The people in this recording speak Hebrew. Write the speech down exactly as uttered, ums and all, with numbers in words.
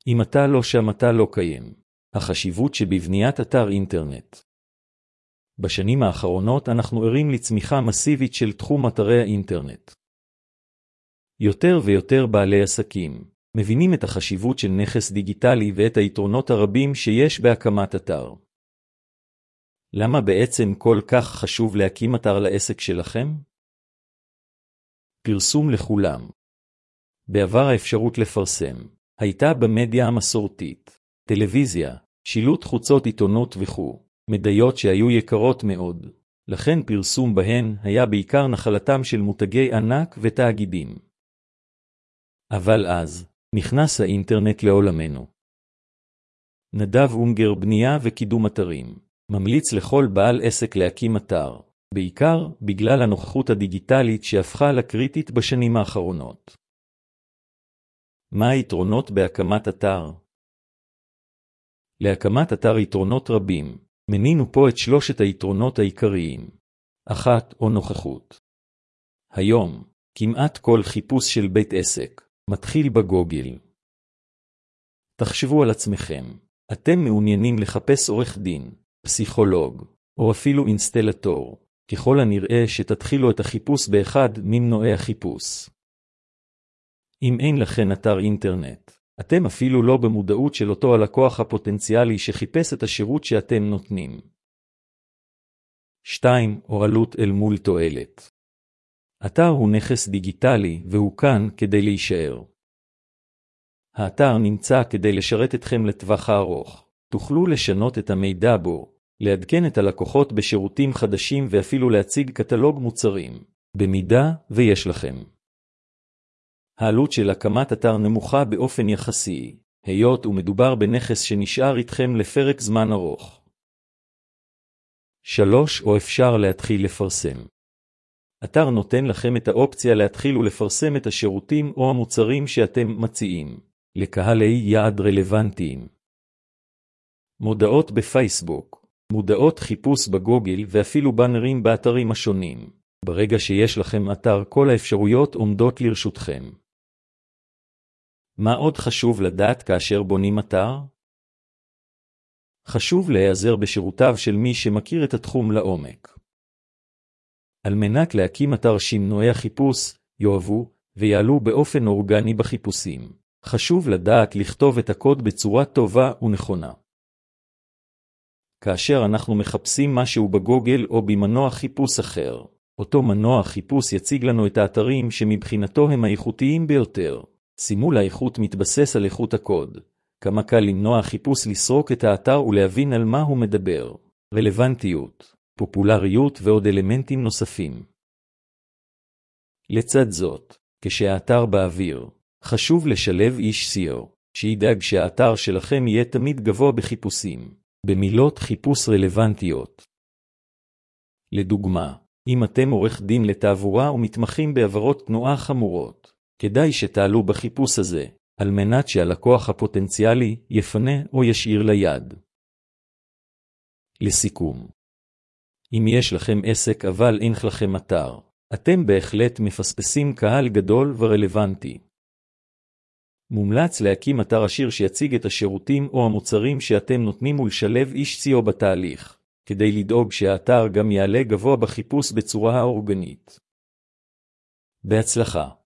אם אתה לא שם אתה לא קיים. החשיבות שבבניית אתר אינטרנט. בשנים האחרונות אנחנו ערים לצמיחה מסיבית של תחום אתרי האינטרנט. יותר ויותר בעלי עסקים מבינים את החשיבות של נכס דיגיטלי ואת היתרונות הרבים שיש בהקמת אתר. למה בעצם כל כך חשוב להקים אתר לעסק שלכם? פרסום לכולם. בעבר האפשרות לפרסם הייתה במדיה המסורתית, טלוויזיה, שילוט חוצות עיתונות וכו', מדיות שהיו יקרות מאוד, לכן פרסום בהן היה בעיקר נחלתם של מותגי ענק ותאגידים. אבל אז נכנס האינטרנט לעולמנו. נדב אונגר בנייה וקידום אתרים ממליץ לכל בעל עסק להקים אתר, בעיקר בגלל הנוכחות הדיגיטלית שהפכה לקריטית בשנים האחרונות. מה היתרונות בהקמת אתר? להקמת אתר יתרונות רבים, מנינו פה את שלושת היתרונות העיקריים. אחת, או נוכחות. היום, כמעט כל חיפוש של בית עסק מתחיל בגוגל. תחשבו על עצמכם, אתם מעוניינים לחפש עורך דין, פסיכולוג, או אפילו אינסטלטור, ככל הנראה שתתחילו את החיפוש באחד ממנועי החיפוש. אם אין לכם אתר אינטרנט, אתם אפילו לא במודעות של אותו הלקוח הפוטנציאלי שחיפש את השירות שאתם נותנים. שתיים, או עלות אל מול תועלת. אתר הוא נכס דיגיטלי והוא כאן כדי להישאר. האתר נמצא כדי לשרת אתכם לטווח הארוך. תוכלו לשנות את המידע בו, לעדכן את הלקוחות בשירותים חדשים ואפילו להציג קטלוג מוצרים, במידה ויש לכם. העלות של הקמת אתר נמוכה באופן יחסי, היות ומדובר בנכס שנשאר איתכם לפרק זמן ארוך. שלוש, או אפשר להתחיל לפרסם. אתר נותן לכם את האופציה להתחיל ולפרסם את השירותים או המוצרים שאתם מציעים, לקהלי יעד רלוונטיים. מודעות בפייסבוק, מודעות חיפוש בגוגל ואפילו בנרים באתרים השונים. ברגע שיש לכם אתר כל האפשרויות עומדות לרשותכם. מה עוד חשוב לדעת כאשר בונים אתר? חשוב להיעזר בשירותיו של מי שמכיר את התחום לעומק. על מנת להקים אתר שמנועי החיפוש יאהבו ויעלו באופן אורגני בחיפושים, חשוב לדעת לכתוב את הקוד בצורה טובה ונכונה. כאשר אנחנו מחפשים משהו בגוגל או במנוע חיפוש אחר, אותו מנוע חיפוש יציג לנו את האתרים שמבחינתו הם האיכותיים ביותר. שימו לאיכות מתבסס על איכות הקוד. כמה קל למנוע חיפוש לסרוק את האתר ולהבין על מה הוא מדבר. רלוונטיות, פופולריות ועוד אלמנטים נוספים. לצד זאת, כשהאתר באוויר, חשוב לשלב איש סיו, שידאג שהאתר שלכם יהיה תמיד גבוה בחיפושים, במילות חיפוש רלוונטיות. לדוגמה, אם אתם עורך דין לתעבורה ומתמחים בעבירות תנועה חמורות, כדאי שתעלו בחיפוש הזה, על מנת שהלקוח הפוטנציאלי יפנה או ישאיר ליד. לסיכום, אם יש לכם עסק אבל אין לכם אתר, אתם בהחלט מפספסים קהל גדול ורלוונטי. מומלץ להקים אתר עשיר שיציג את השירותים או המוצרים שאתם נותנים ולשלב איש סיו בתהליך, כדי לדאוג שהאתר גם יעלה גבוה בחיפוש בצורה האורגנית. בהצלחה.